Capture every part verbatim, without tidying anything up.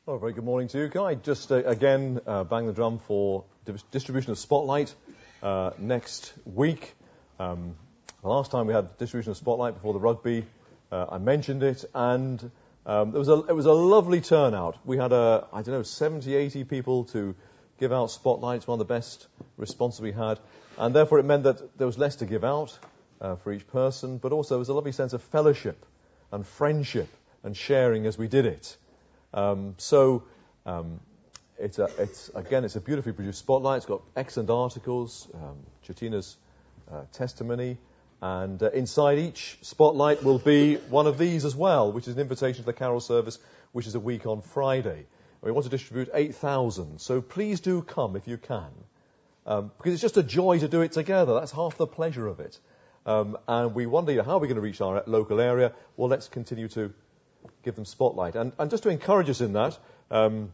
Well, very good morning to you. Can I just uh, again uh, bang the drum for di- distribution of Spotlight uh, next week? Um, the last time we had distribution of Spotlight before the rugby, uh, I mentioned it, and um, it was a it was a lovely turnout. We had a I don't know seventy, eighty people to give out Spotlights, one of the best responses we had, and therefore it meant that there was less to give out uh, for each person, but also there was a lovely sense of fellowship and friendship and sharing as we did it. Um, so, um, it's, a, it's again, it's a beautifully produced Spotlight. It's got excellent articles, um, Chatina's uh, testimony, and uh, inside each Spotlight will be one of these as well, which is an invitation to the carol service, which is a week on Friday. We want to distribute eight thousand, so please do come if you can, um, because it's just a joy to do it together. That's half the pleasure of it. Um, and we wonder, how are we going to reach our local area? Well, let's continue to give them Spotlight. And, and just to encourage us in that, um,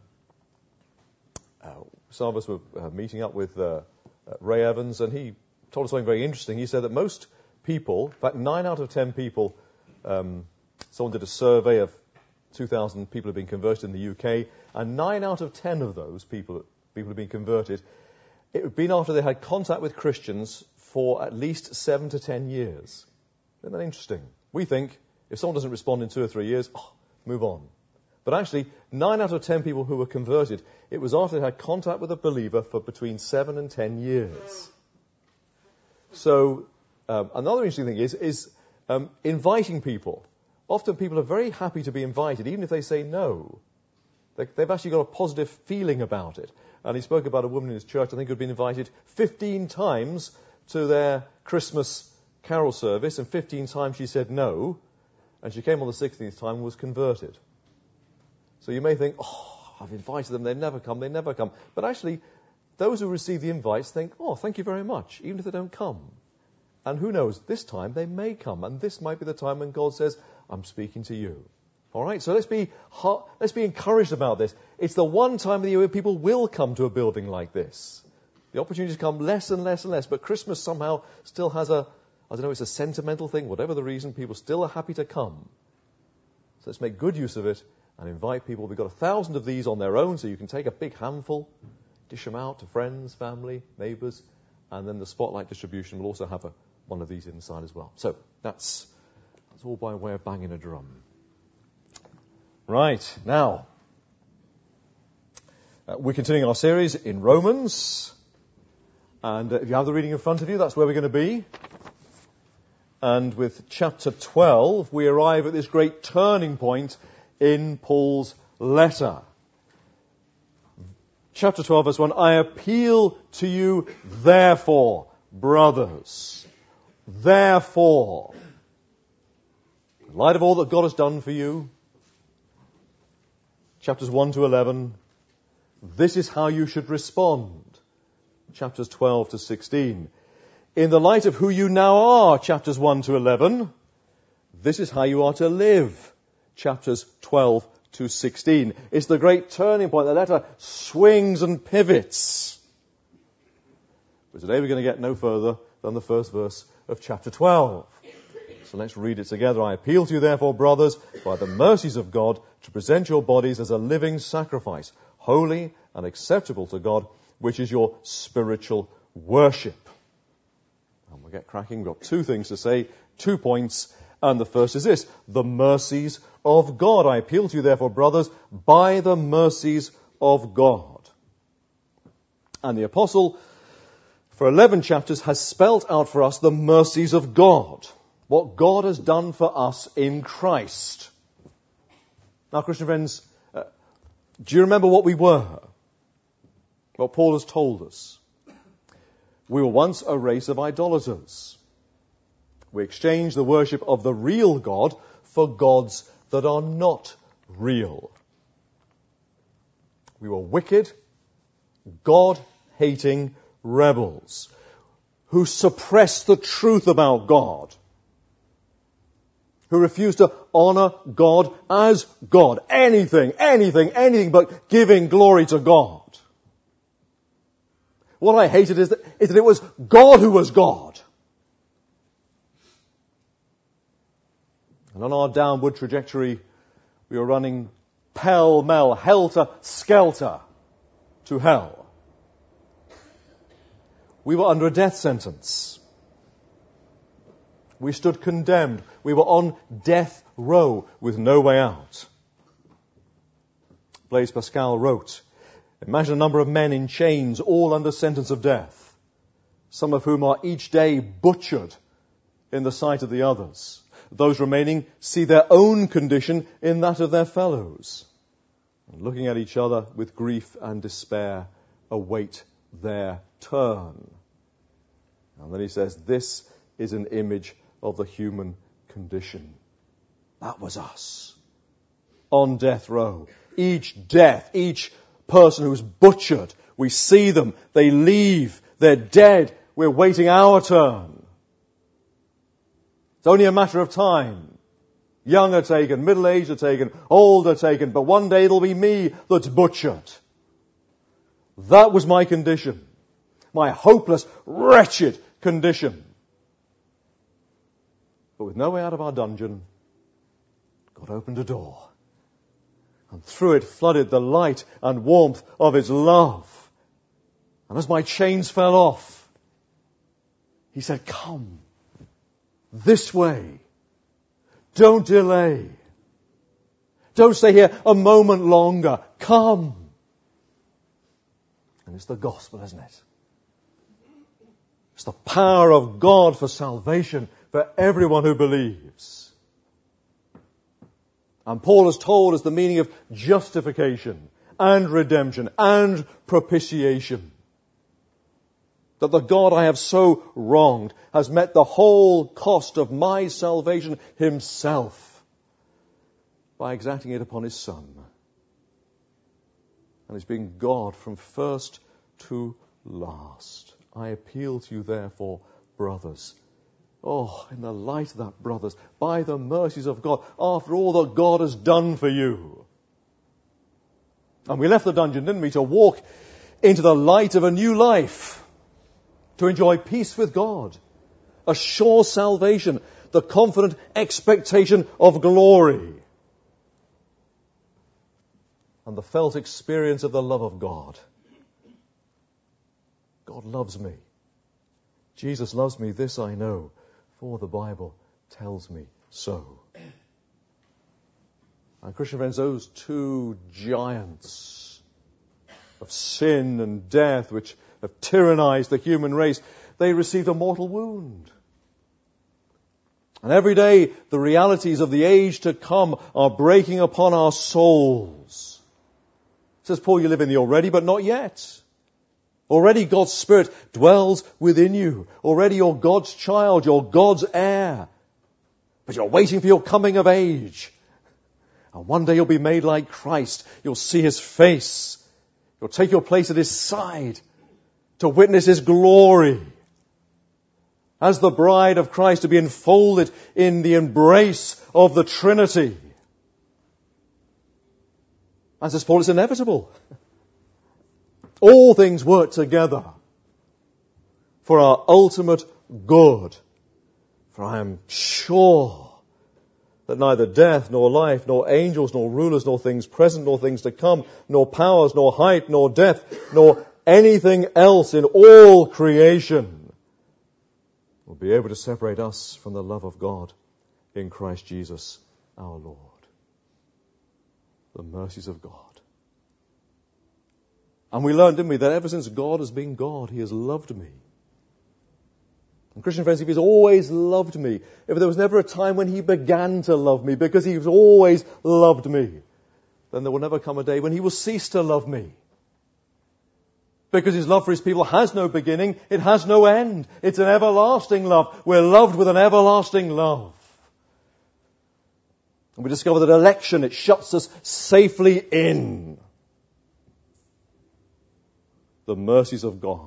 uh, some of us were uh, meeting up with uh, uh, Ray Evans, and he told us something very interesting. He said that most people, in fact, nine out of ten people, um, someone did a survey of two thousand people have been converted in the U K, and nine out of ten of those people, people have been converted, it had been after they had contact with Christians for at least seven to ten years. Isn't that interesting? We think, if someone doesn't respond in two or three years, oh, move on. But actually, nine out of ten people who were converted, it was after they had contact with a believer for between seven and ten years. So, um, another interesting thing is, is um, inviting people. Often people are very happy to be invited, even if they say no. They, they've actually got a positive feeling about it. And he spoke about a woman in his church, I think, who had been invited fifteen times to their Christmas carol service, and fifteen times she said no. And she came on the sixteenth time and was converted. So you may think, oh, I've invited them, they never come, they never come. But actually, those who receive the invites think, oh, thank you very much, even if they don't come. And who knows, this time they may come, and this might be the time when God says, I'm speaking to you. All right, so let's be let's be encouraged about this. It's the one time of the year where people will come to a building like this. The opportunities come less and less and less, but Christmas somehow still has a, I don't know, it's a sentimental thing, whatever the reason, people still are happy to come. So let's make good use of it and invite people. We've got a thousand of these on their own, so you can take a big handful, dish them out to friends, family, neighbours, and then the Spotlight distribution will also have a, one of these inside as well. So that's, that's all by way of banging a drum. Right, now, uh, we're continuing our series in Romans, and uh, if you have the reading in front of you, that's where we're going to be. And with chapter twelve, we arrive at this great turning point in Paul's letter. Chapter twelve, verse one, I appeal to you, therefore, brothers, therefore, in light of all that God has done for you, chapters one to eleven, this is how you should respond. Chapters twelve to sixteen. In the light of who you now are, chapters one to eleven, this is how you are to live, chapters twelve to sixteen. It's the great turning point. The letter swings and pivots. But today we're going to get no further than the first verse of chapter twelve. So let's read it together. I appeal to you, therefore, brothers, by the mercies of God, to present your bodies as a living sacrifice, holy and acceptable to God, which is your spiritual worship. And we'll get cracking. We've got two things to say, two points. And the first is this, the mercies of God. I appeal to you, therefore, brothers, by the mercies of God. And the apostle, for eleven chapters, has spelt out for us the mercies of God. What God has done for us in Christ. Now, Christian friends, uh, do you remember what we were? What Paul has told us. We were once a race of idolaters. We exchanged the worship of the real God for gods that are not real. We were wicked, God-hating rebels who suppressed the truth about God, who refused to honor God as God. Anything, anything, anything but giving glory to God. What I hated is that, is that it was God who was God. And on our downward trajectory, we were running pell-mell, helter-skelter to hell. We were under a death sentence. We stood condemned. We were on death row with no way out. Blaise Pascal wrote, imagine a number of men in chains, all under sentence of death, some of whom are each day butchered in the sight of the others. Those remaining see their own condition in that of their fellows, and looking at each other with grief and despair, await their turn. And then he says, this is an image of the human condition. That was us. On death row. Each death, each person who's butchered, we see them, they leave, they're dead, we're waiting our turn. It's only a matter of time. Young are taken, middle-aged are taken, old are taken, but one day it'll be me that's butchered. That was my condition. My hopeless, wretched condition. But with no way out of our dungeon, God opened a door. And through it flooded the light and warmth of His love. And as my chains fell off, He said, come this way. Don't delay. Don't stay here a moment longer. Come. And it's the gospel, isn't it? It's the power of God for salvation for everyone who believes. And Paul has told us the meaning of justification and redemption and propitiation. That the God I have so wronged has met the whole cost of my salvation Himself by exacting it upon His Son. And He's been God from first to last. I appeal to you therefore, brothers. Oh, in the light of that, brothers, by the mercies of God, after all that God has done for you. And we left the dungeon, didn't we, to walk into the light of a new life, to enjoy peace with God, a sure salvation, the confident expectation of glory, and the felt experience of the love of God. God loves me. Jesus loves me, this I know, for the Bible tells me so. And Christian friends, those two giants of sin and death which have tyrannized the human race, they received a mortal wound. And every day the realities of the age to come are breaking upon our souls. Says Paul, you live in the already, but not yet. Already God's Spirit dwells within you. Already you're God's child, you're God's heir. But you're waiting for your coming of age. And one day you'll be made like Christ. You'll see His face. You'll take your place at His side to witness His glory. As the bride of Christ, to be enfolded in the embrace of the Trinity. As says Paul, it's inevitable. All things work together for our ultimate good. For I am sure that neither death, nor life, nor angels, nor rulers, nor things present, nor things to come, nor powers, nor height, nor depth, nor anything else in all creation will be able to separate us from the love of God in Christ Jesus our Lord. The mercies of God. And we learned, didn't we, that ever since God has been God, He has loved me. And Christian friends, if He's always loved me, if there was never a time when He began to love me, because He's always loved me, then there will never come a day when He will cease to love me. Because His love for His people has no beginning, it has no end. It's an everlasting love. We're loved with an everlasting love. And we discover that election, it shuts us safely in. The mercies of God.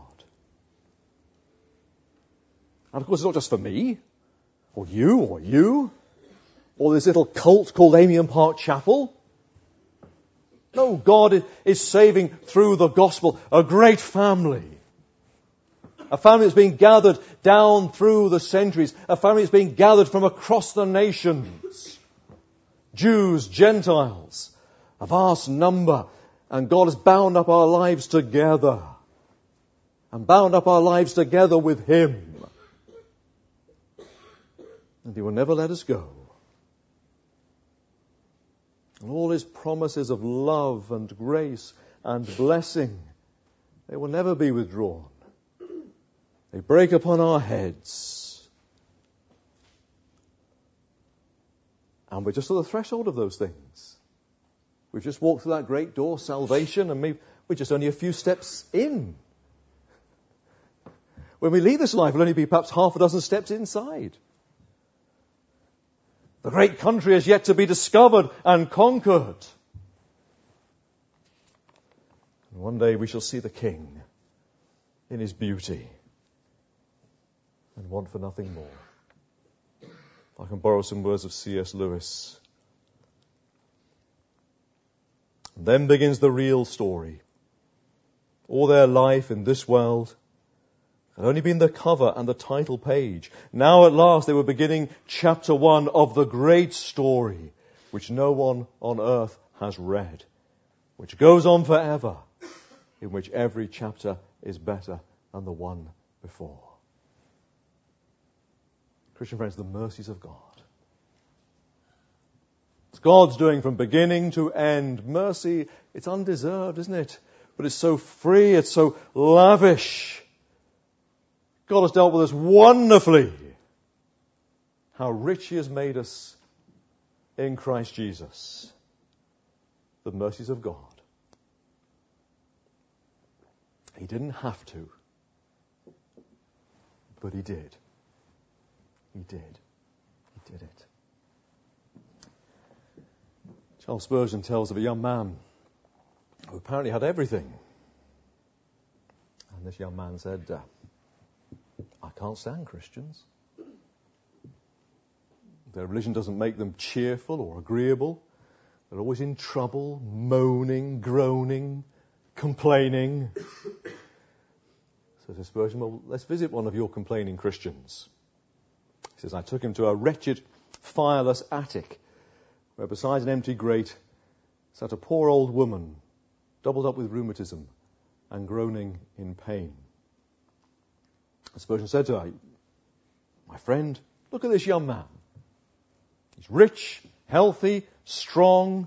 And of course it's not just for me, or you, or you, or this little cult called Amiens Park Chapel. No, God is saving through the gospel a great family. A family that's been gathered down through the centuries. A family that's been gathered from across the nations. Jews, Gentiles. a vast number. And God has bound up our lives together. And bound up our lives together with Him. And He will never let us go. And all His promises of love and grace and blessing, they will never be withdrawn. They break upon our heads. And we're just at the threshold of those things. We've just walked through that great door, salvation, and maybe we're just only a few steps in. When we leave this life, we'll only be perhaps half a dozen steps inside. The great country is yet to be discovered and conquered. And one day we shall see the King in His beauty and want for nothing more. If I can borrow some words of C S Lewis. And then begins the real story. All their life in this world had only been the cover and the title page. Now at last they were beginning chapter one of the great story, which no one on earth has read, which goes on forever, in which every chapter is better than the one before. Christian friends, the mercies of God. It's God's doing from beginning to end. Mercy, it's undeserved, isn't it? But it's so free, it's so lavish. God has dealt with us wonderfully. How rich He has made us in Christ Jesus. The mercies of God. He didn't have to, but He did. He did. He did it. Charles Spurgeon tells of a young man who apparently had everything. And this young man said, uh, I can't stand Christians. Their religion doesn't make them cheerful or agreeable. They're always in trouble, moaning, groaning, complaining. So says Spurgeon, well, let's visit one of your complaining Christians. He says, I took him to a wretched, fireless attic, where besides an empty grate sat a poor old woman, doubled up with rheumatism and groaning in pain. And Spurgeon said to her, my friend, look at this young man. He's rich, healthy, strong.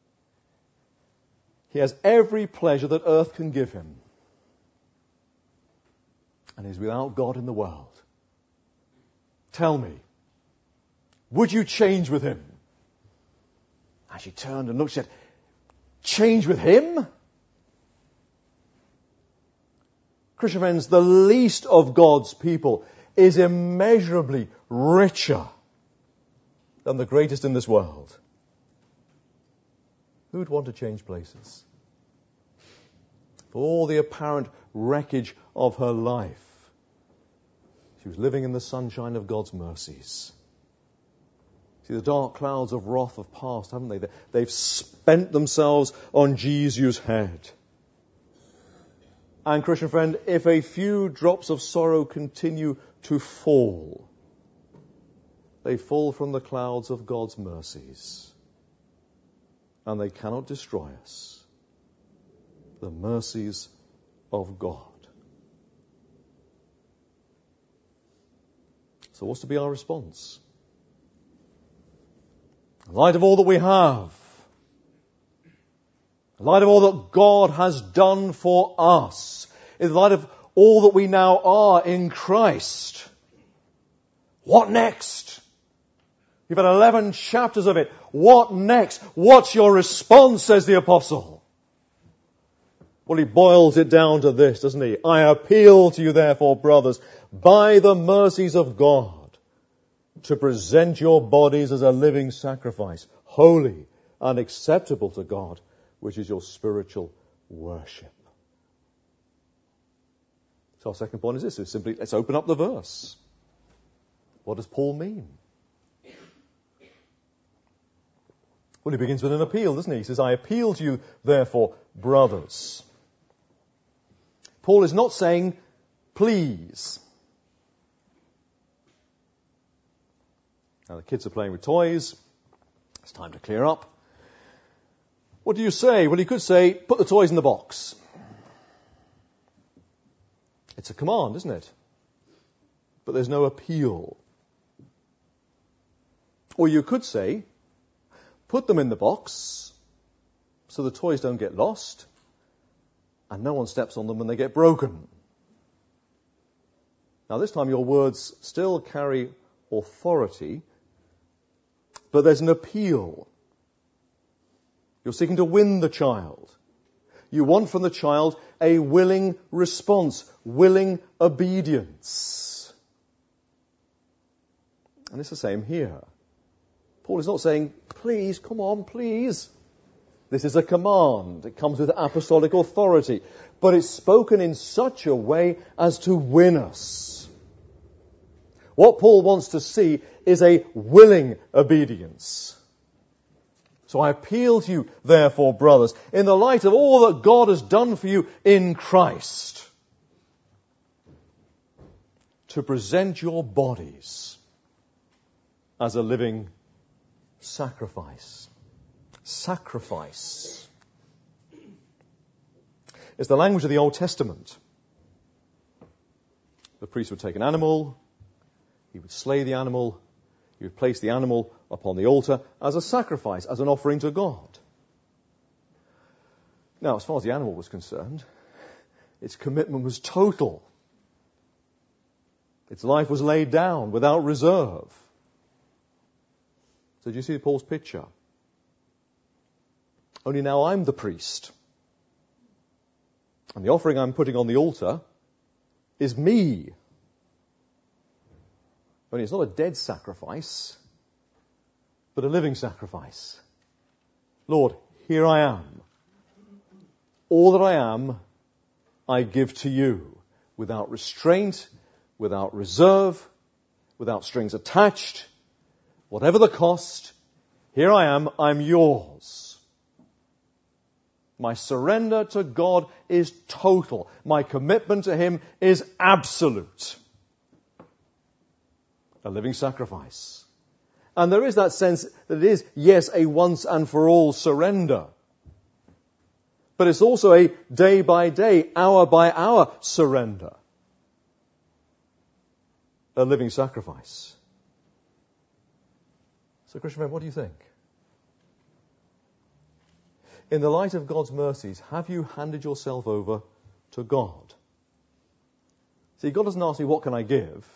He has every pleasure that earth can give him. And he's without God in the world. Tell me, would you change with him? And she turned and looked and said, change with him? Christian friends, the least of God's people is immeasurably richer than the greatest in this world. Who would want to change places? For all the apparent wreckage of her life, she was living in the sunshine of God's mercies. See, the dark clouds of wrath have passed, haven't they? They've spent themselves on Jesus' head. And Christian friend, if a few drops of sorrow continue to fall, they fall from the clouds of God's mercies. And they cannot destroy us. The mercies of God. So what's to be our response? In light of all that we have, in light of all that God has done for us, in light of all that we now are in Christ, what next? You've had eleven chapters of it. What next? What's your response, says the apostle? Well, he boils it down to this, doesn't he? I appeal to you, therefore, brothers, by the mercies of God, to present your bodies as a living sacrifice, holy and acceptable to God, which is your spiritual worship. So our second point is this, is simply, let's open up the verse. What does Paul mean? Well, he begins with an appeal, doesn't he? He says, I appeal to you, therefore, brothers. Paul is not saying, please. Now the kids are playing with toys. It's time to clear up. What do you say? Well, you could say, put the toys in the box. It's a command, isn't it? But there's no appeal. Or you could say, put them in the box so the toys don't get lost and no one steps on them when they get broken. Now, this time your words still carry authority, but there's an appeal. You're seeking to win the child. You want from the child a willing response, willing obedience. And it's the same here. Paul is not saying, please, come on, please. This is a command. It comes with apostolic authority. But it's spoken in such a way as to win us. What Paul wants to see is a willing obedience. So I appeal to you, therefore, brothers, in the light of all that God has done for you in Christ, to present your bodies as a living sacrifice. Sacrifice. It's the language of the Old Testament. The priest would take an animal, he would slay the animal, he would place the animal upon the altar as a sacrifice, as an offering to God. Now, as far as the animal was concerned, its commitment was total. Its life was laid down without reserve. So do you see Paul's picture? Only now I'm the priest. And the offering I'm putting on the altar is me. Only it's not a dead sacrifice, but a living sacrifice. Lord, here I am. All that I am, I give to you, without restraint, without reserve, without strings attached, whatever the cost. Here I am, I'm yours. My surrender to God is total. My commitment to Him is absolute. A living sacrifice. And there is that sense that it is, yes, a once and for all surrender. But it's also a day by day, hour by hour surrender. A living sacrifice. So, Christian friend, what do you think? In the light of God's mercies, have you handed yourself over to God? See, God doesn't ask me, what can I give?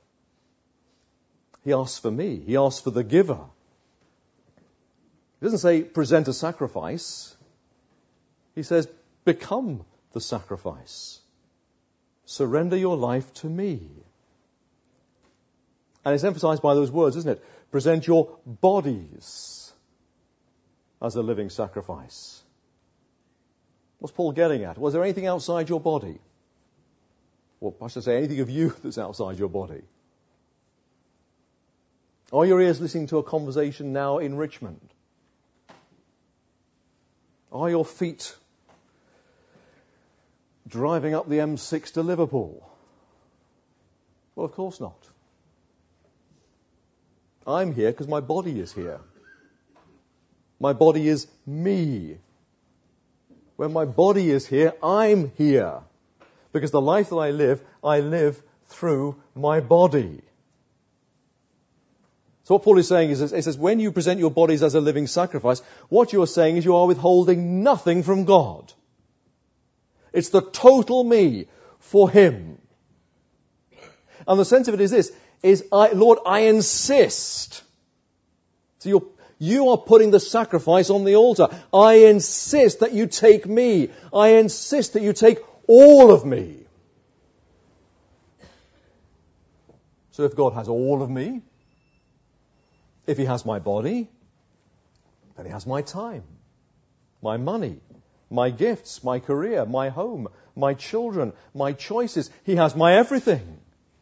He asks for me. He asks for the giver. He doesn't say, present a sacrifice. He says, become the sacrifice. Surrender your life to me. And it's emphasized by those words, isn't it? Present your bodies as a living sacrifice. What's Paul getting at? Was there anything outside your body? Or I should say, anything of you that's outside your body? Are your ears listening to a conversation now in Richmond? Are your feet driving up the M six to Liverpool? Well, of course not. I'm here because my body is here. My body is me. When my body is here, I'm here. Because the life that I live, I live through my body. So what Paul is saying is, he says, when you present your bodies as a living sacrifice, what you are saying is you are withholding nothing from God. It's the total me for Him. And the sense of it is this, is, I, Lord, I insist. So you're, you are putting the sacrifice on the altar. I insist that you take me. I insist that you take all of me. So if God has all of me, if He has my body, then He has my time, my money, my gifts, my career, my home, my children, my choices. He has my everything.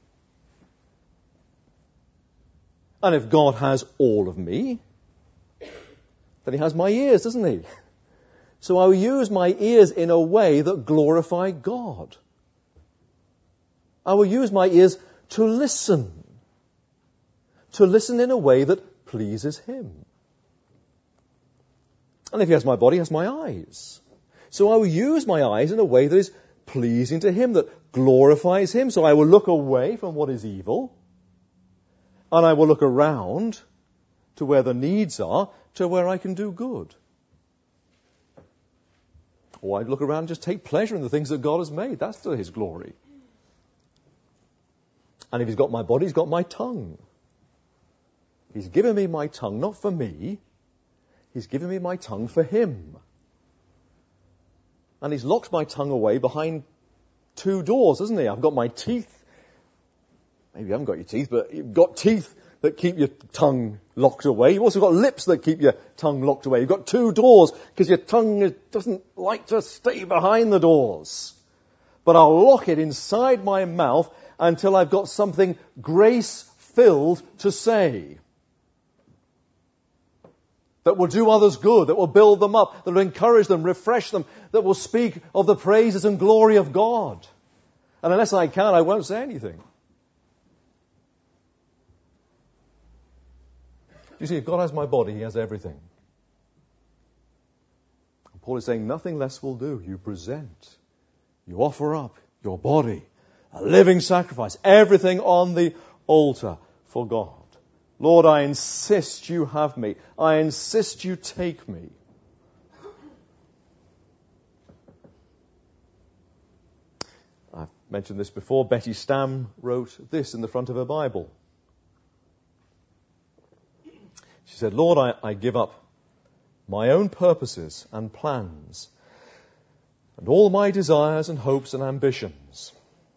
And if God has all of me, then He has my ears, doesn't He? So I will use my ears in a way that glorify God. I will use my ears to listen. To listen in a way that pleases Him. And if he has my body, he has my eyes. So I will use my eyes in a way that is pleasing to him, that glorifies him. So I will look away from what is evil, and I will look around to where the needs are, to where I can do good. Or I'd look around and just take pleasure in the things that God has made. That's to his glory. And if he's got my body, he's got my tongue. He's given me my tongue, not for me. He's given me my tongue for him. And he's locked my tongue away behind two doors, hasn't he? I've got my teeth. Maybe you haven't got your teeth, but you've got teeth that keep your tongue locked away. You've also got lips that keep your tongue locked away. You've got two doors because your tongue doesn't like to stay behind the doors. But I'll lock it inside my mouth until I've got something grace-filled to say. That will do others good, that will build them up, that will encourage them, refresh them, that will speak of the praises and glory of God. And unless I can, I won't say anything. You see, if God has my body, he has everything. And Paul is saying nothing less will do. You present, you offer up your body, a living sacrifice, everything on the altar for God. Lord, I insist you have me. I insist you take me. I've mentioned this before. Betty Stam wrote this in the front of her Bible. She said, Lord, I, I give up my own purposes and plans and all my desires and hopes and ambitions.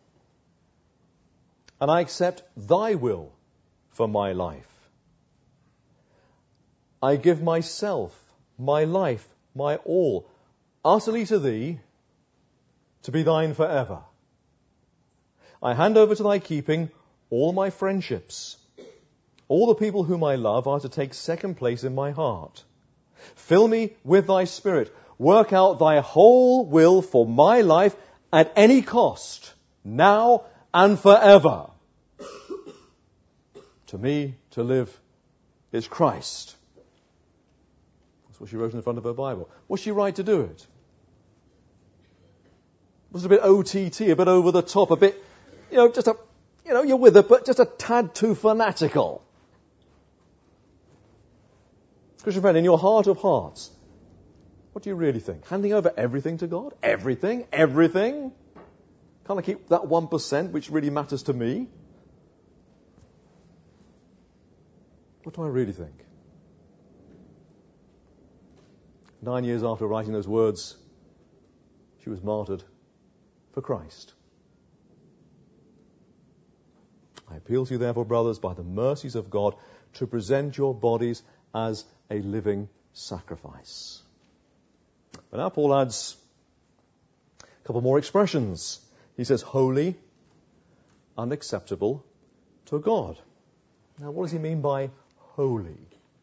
And I accept thy will for my life. I give myself, my life, my all, utterly to thee, to be thine forever. I hand over to thy keeping all my friendships. All the people whom I love are to take second place in my heart. Fill me with thy Spirit. Work out thy whole will for my life at any cost, now and forever. To me, to live is Christ. That's what she wrote in the front of her Bible. Was she right to do it? Was it a bit O T T, a bit over the top, a bit, you know, just a, you know, you're with her, but just a tad too fanatical? Christian friend, in your heart of hearts, what do you really think? Handing over everything to God? Everything? Everything? Can't I keep that one percent which really matters to me? What do I really think? Nine years after writing those words, she was martyred for Christ. I appeal to you, therefore, brothers, by the mercies of God, to present your bodies as a living sacrifice. But now Paul adds a couple more expressions. He says, holy, unacceptable to God. Now, what does he mean by holy?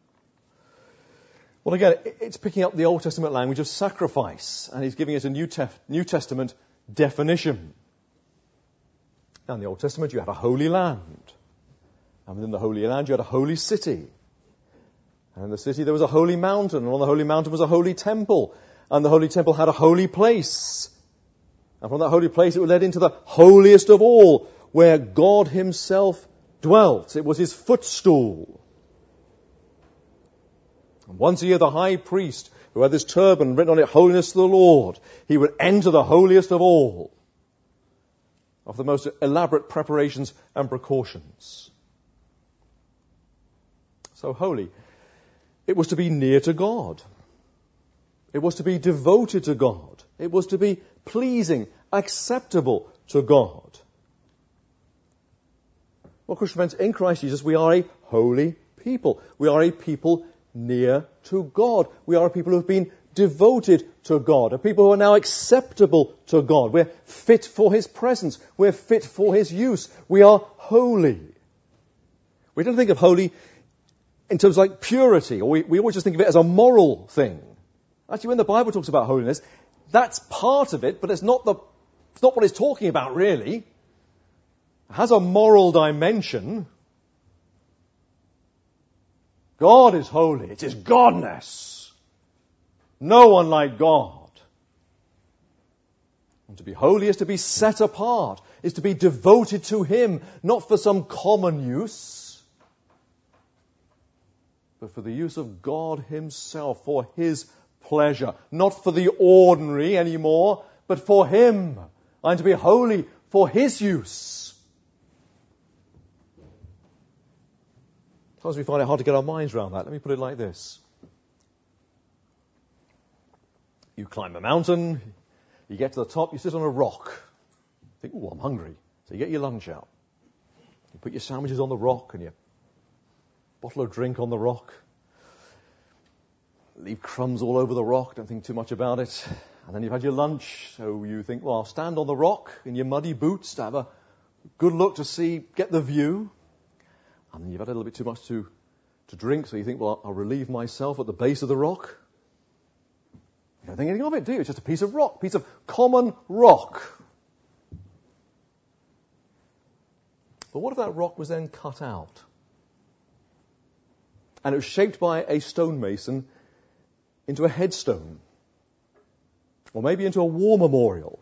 Well, again, it's picking up the Old Testament language of sacrifice, and he's giving it a New, Te- New Testament definition. Now, in the Old Testament, you had a holy land. And within the holy land, you had a holy city. And in the city, there was a holy mountain. And on the holy mountain was a holy temple. And the holy temple had a holy place. And from that holy place, it led into the holiest of all, where God himself dwelt. It was his footstool. And once a year, the high priest, who had this turban written on it, Holiness to the Lord, he would enter the holiest of all, of the most elaborate preparations and precautions. So holy. It was to be near to God. It was to be devoted to God. It was to be pleasing, acceptable to God. Well, Christian friends, in Christ Jesus, we are a holy people. We are a people near to God. We are a people who have been devoted to God, a people who are now acceptable to God. We're fit for his presence. We're fit for his use. We are holy. We don't think of holy in terms of like purity, or we, we always just think of it as a moral thing. Actually, when the Bible talks about holiness, that's part of it, but it's not the it's not what it's talking about, really. It has a moral dimension. God is holy. It is godness. No one like God. And to be holy is to be set apart, is to be devoted to Him, not for some common use, but for the use of God Himself, for His pleasure. Not for the ordinary anymore, but for Him. And to be holy for His use. Sometimes we find it hard to get our minds around that. Let me put it like this. You climb a mountain, you get to the top, you sit on a rock. You think, oh, I'm hungry. So you get your lunch out. You put your sandwiches on the rock and your bottle of drink on the rock. Leave crumbs all over the rock, don't think too much about it. And then you've had your lunch, so you think, well, I'll stand on the rock in your muddy boots to have a good look to see, get the view. And then you've had a little bit too much to, to drink, so you think, well, I'll relieve myself at the base of the rock. You don't think anything of it, do you? It's just a piece of rock, piece of common rock. But what if that rock was then cut out? And it was shaped by a stonemason into a headstone. Or maybe into a war memorial.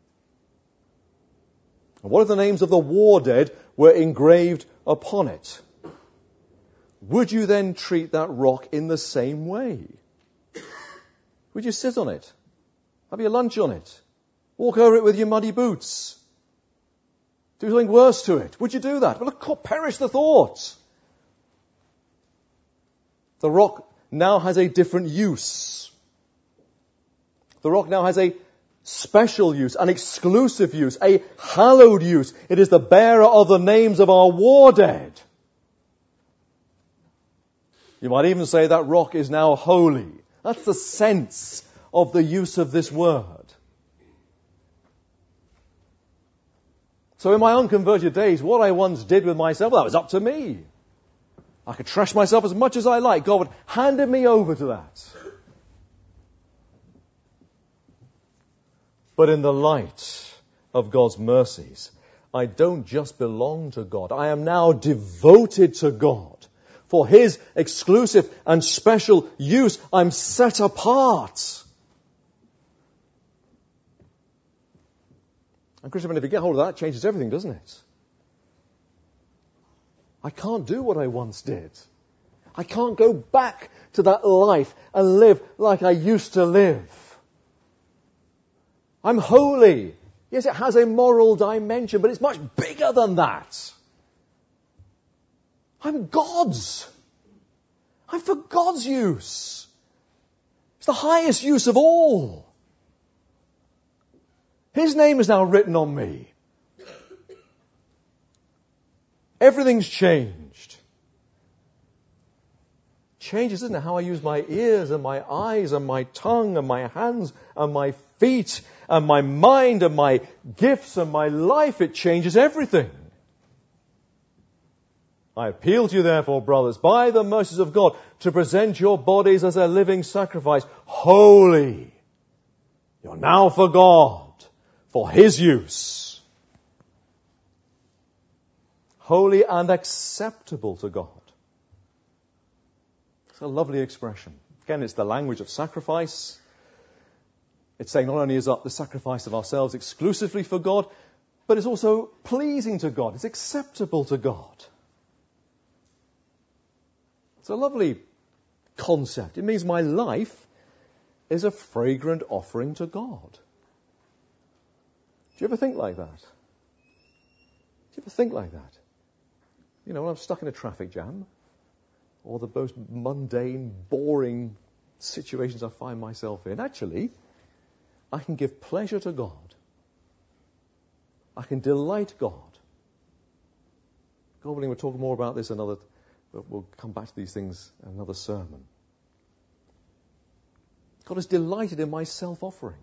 And what if the names of the war dead were engraved upon it? Would you then treat that rock in the same way? Would you sit on it? Have your lunch on it? Walk over it with your muddy boots? Do something worse to it? Would you do that? Well, of course, perish the thought. The rock now has a different use. The rock now has a special use, an exclusive use, a hallowed use. It is the bearer of the names of our war dead. You might even say that rock is now holy. That's the sense of the use of this word. So in my unconverted days, what I once did with myself, well, that was up to me. I could trash myself as much as I like. God handed me over to that. But in the light of God's mercies, I don't just belong to God. I am now devoted to God. For His exclusive and special use, I'm set apart. And Christian, if you get hold of that, it changes everything, doesn't it? I can't do what I once did. I can't go back to that life and live like I used to live. I'm holy. Yes, it has a moral dimension, but it's much bigger than that. I'm God's. I'm for God's use. It's the highest use of all. His name is now written on me. Everything's changed. Changes, isn't it? How I use my ears and my eyes and my tongue and my hands and my feet and my mind and my gifts and my life. It changes everything. I appeal to you, therefore, brothers, by the mercies of God, to present your bodies as a living sacrifice, holy. You're now for God, for His use. Holy and acceptable to God. It's a lovely expression. Again, it's the language of sacrifice. It's saying not only is the sacrifice of ourselves exclusively for God, but it's also pleasing to God. It's acceptable to God. It's a lovely concept. It means my life is a fragrant offering to God. Do you ever think like that? Do you ever think like that? You know, when I'm stuck in a traffic jam, or the most mundane, boring situations I find myself in, actually, I can give pleasure to God. I can delight God. God willing, we'll talk more about this another. We'll come back to these things in another sermon. God is delighted in my self-offering.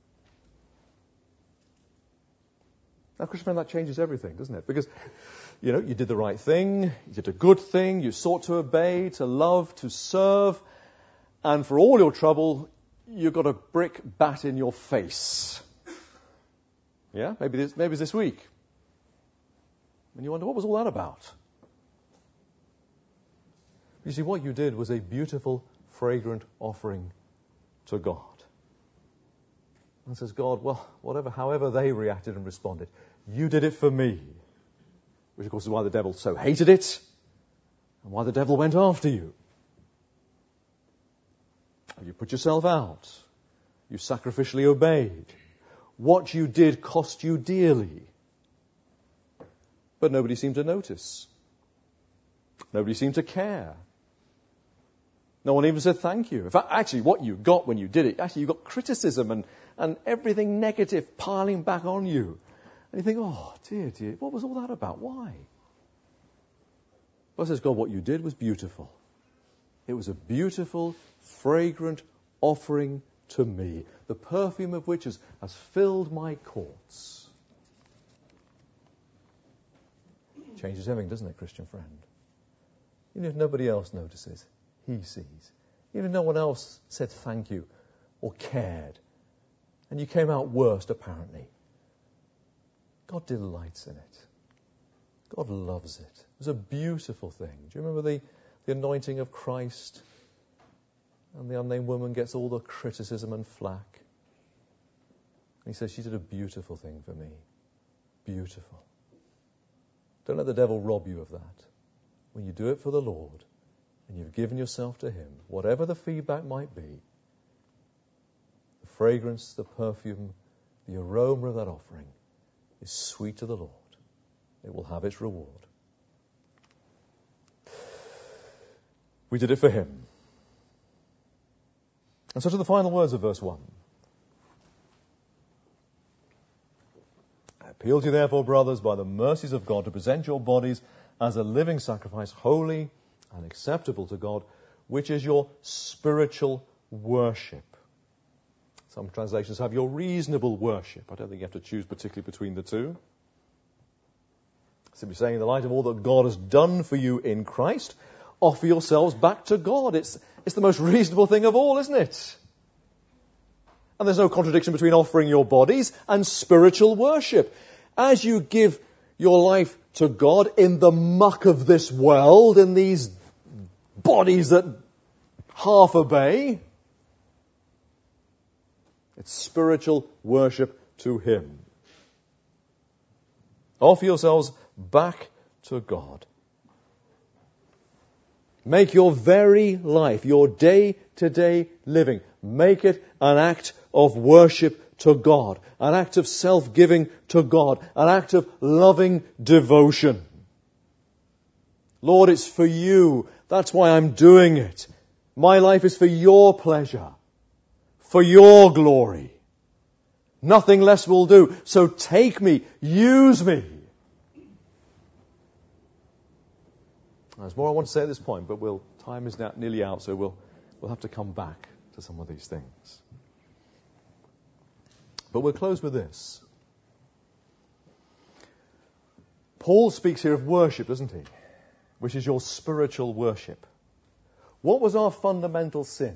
Now, Christian friend, that changes everything, doesn't it? Because, you know, you did the right thing, you did a good thing, you sought to obey, to love, to serve, and for all your trouble, you got a brick bat in your face. Yeah, maybe this, maybe it's this week. And you wonder, what was all that about? You see, what you did was a beautiful, fragrant offering to God. And says, God, well, whatever, however they reacted and responded, you did it for me. Which, of course, is why the devil so hated it, and why the devil went after you. You put yourself out. You sacrificially obeyed. What you did cost you dearly. But nobody seemed to notice. Nobody seemed to care. No one even said thank you. In fact, actually, what you got when you did it, actually you got criticism and, and everything negative piling back on you. And you think, oh, dear, dear, what was all that about? Why? Well, says God, what you did was beautiful. It was a beautiful, fragrant offering to me, the perfume of which has, has filled my courts. Changes everything, doesn't it, Christian friend? Even if nobody else notices, he sees. Even if no one else said thank you or cared, and you came out worst, apparently, God delights in it. God loves it. It was a beautiful thing. Do you remember the, the anointing of Christ? And the unnamed woman gets all the criticism and flack. And he says, she did a beautiful thing for me. Beautiful. Don't let the devil rob you of that. When you do it for the Lord, and you've given yourself to him, whatever the feedback might be, the fragrance, the perfume, the aroma of that offering is sweet to the Lord. It will have its reward. We did it for him. And so to the final words of verse one. I appeal to you therefore, brothers, by the mercies of God, to present your bodies as a living sacrifice, holy and acceptable to God, which is your spiritual worship. Some translations have your reasonable worship. I don't think you have to choose particularly between the two. Simply saying, in the light of all that God has done for you in Christ, offer yourselves back to God. It's, it's the most reasonable thing of all, isn't it? And there's no contradiction between offering your bodies and spiritual worship. As you give your life to God in the muck of this world, in these bodies that half obey, it's spiritual worship to him. Offer yourselves back to God. Make your very life, your day-to-day living, make it an act of worship to God, an act of self-giving to God, an act of loving devotion. Lord, it's for you. That's why I'm doing it. My life is for your pleasure, for your glory. Nothing less will do. So take me, use me. There's more I want to say at this point, but we'll, time is now nearly out, so we'll, we'll have to come back to some of these things. But we'll close with this. Paul speaks here of worship, doesn't he? Which is your spiritual worship. What was our fundamental sin?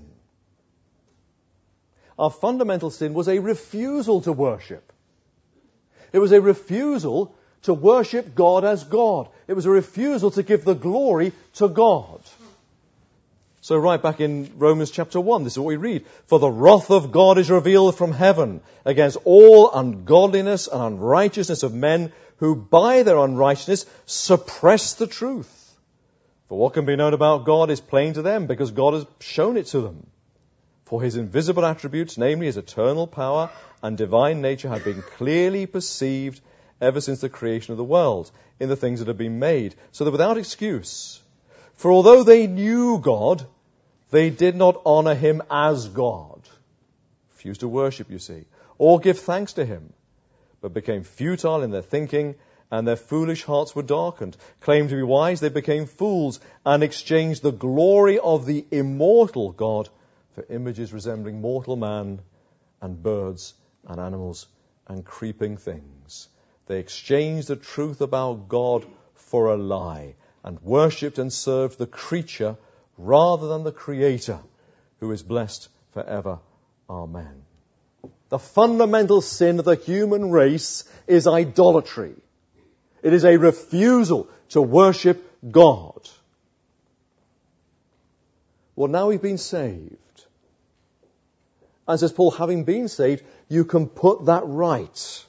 Our fundamental sin was a refusal to worship. It was a refusal to worship God as God. It was a refusal to give the glory to God. So right back in Romans chapter one, this is what we read. For the wrath of God is revealed from heaven against all ungodliness and unrighteousness of men who by their unrighteousness suppress the truth. For what can be known about God is plain to them, because God has shown it to them. For his invisible attributes, namely his eternal power and divine nature, have been clearly perceived ever since the creation of the world, in the things that have been made, so that without excuse. For although they knew God, they did not honor him as God. Refused to worship, you see, or give thanks to him, but became futile in their thinking, and their foolish hearts were darkened. Claimed to be wise, they became fools, and exchanged the glory of the immortal God for images resembling mortal man, and birds, and animals, and creeping things. They exchanged the truth about God for a lie, and worshipped and served the creature rather than the Creator, who is blessed forever. Amen. The fundamental sin of the human race is idolatry. It is a refusal to worship God. Well, now we've been saved. And says Paul, having been saved, you can put that right.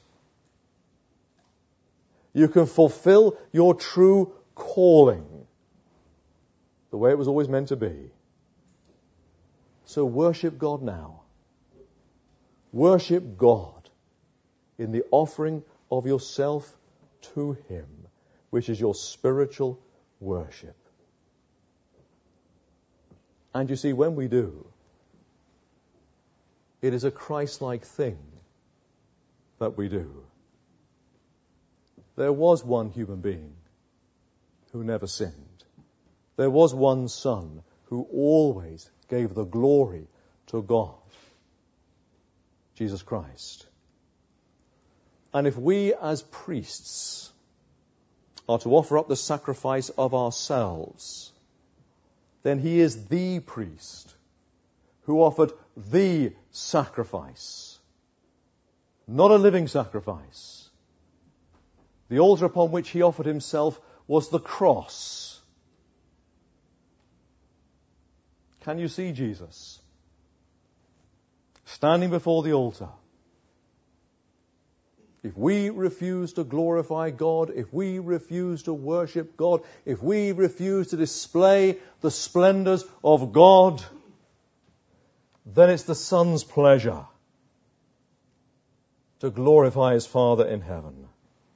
You can fulfill your true calling the way it was always meant to be. So worship God now. Worship God in the offering of yourself to Him, which is your spiritual worship. And you see, when we do, it is a Christ-like thing that we do. There was one human being who never sinned. There was one Son who always gave the glory to God, Jesus Christ. And if we as priests are to offer up the sacrifice of ourselves, then He is the priest who offered the sacrifice, not a living sacrifice. The altar upon which He offered Himself was the cross. Can you see Jesus standing before the altar? If we refuse to glorify God, if we refuse to worship God, if we refuse to display the splendors of God, then it's the Son's pleasure to glorify His Father in heaven.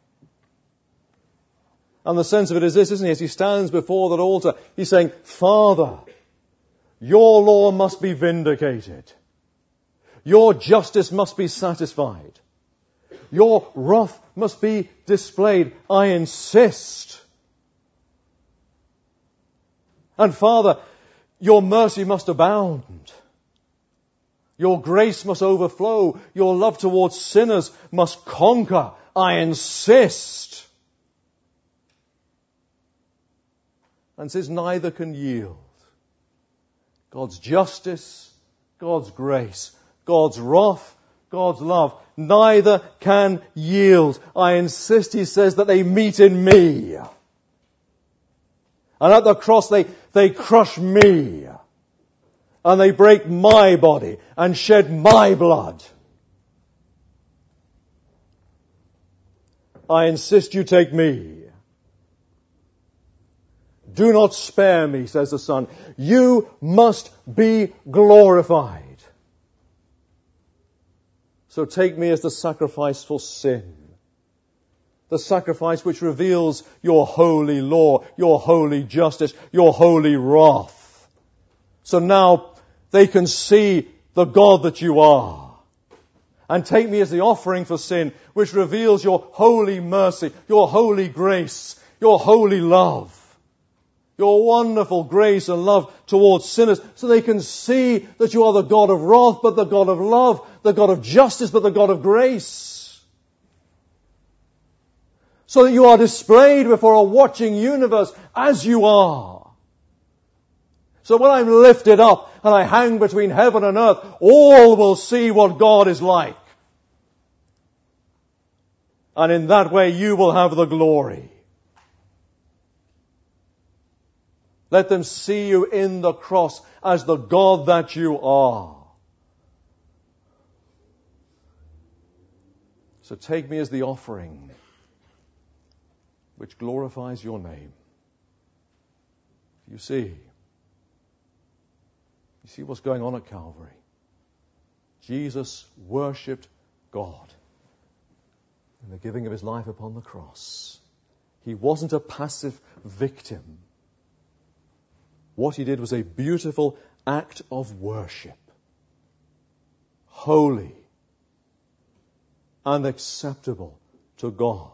And the sense of it is this, isn't it? As He stands before that altar, He's saying, Father, your law must be vindicated. Your justice must be satisfied. Your wrath must be displayed. I insist. And Father, your mercy must abound. Your grace must overflow. Your love towards sinners must conquer. I insist. And says neither can yield. God's justice, God's grace, God's wrath, God's love, neither can yield. I insist, He says, that they meet in me. And at the cross they, they crush me. And they break my body and shed my blood. I insist you take me. Do not spare me, says the Son. You must be glorified. So take me as the sacrifice for sin. The sacrifice which reveals your holy law, your holy justice, your holy wrath. So now they can see the God that you are. And take me as the offering for sin, which reveals your holy mercy, your holy grace, your holy love. Your wonderful grace and love towards sinners, so they can see that you are the God of wrath, but the God of love, the God of justice, but the God of grace. So that you are displayed before a watching universe as you are. So when I'm lifted up and I hang between heaven and earth, all will see what God is like. And in that way you will have the glory. Let them see you in the cross as the God that you are. So take me as the offering which glorifies your name. You see, you see what's going on at Calvary. Jesus worshipped God in the giving of His life upon the cross. He wasn't a passive victim. What He did was a beautiful act of worship. Holy and acceptable to God.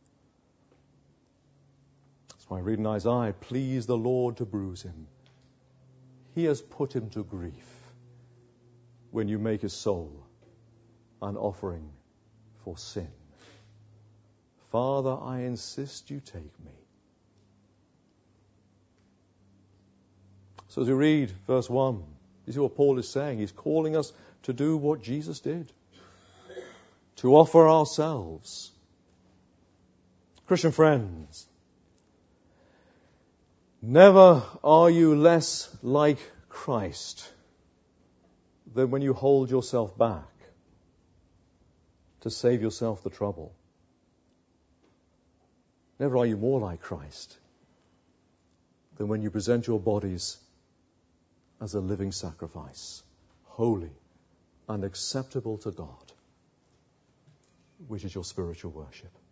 That's why I read in Isaiah, please the Lord to bruise him. He has put him to grief when you make his soul an offering for sin. Father, I insist you take me. So as we read verse one, you see what Paul is saying. He's calling us to do what Jesus did. To offer ourselves. Christian friends, never are you less like Christ than when you hold yourself back to save yourself the trouble. Never are you more like Christ than when you present your bodies as a living sacrifice, holy and acceptable to God, which is your spiritual worship.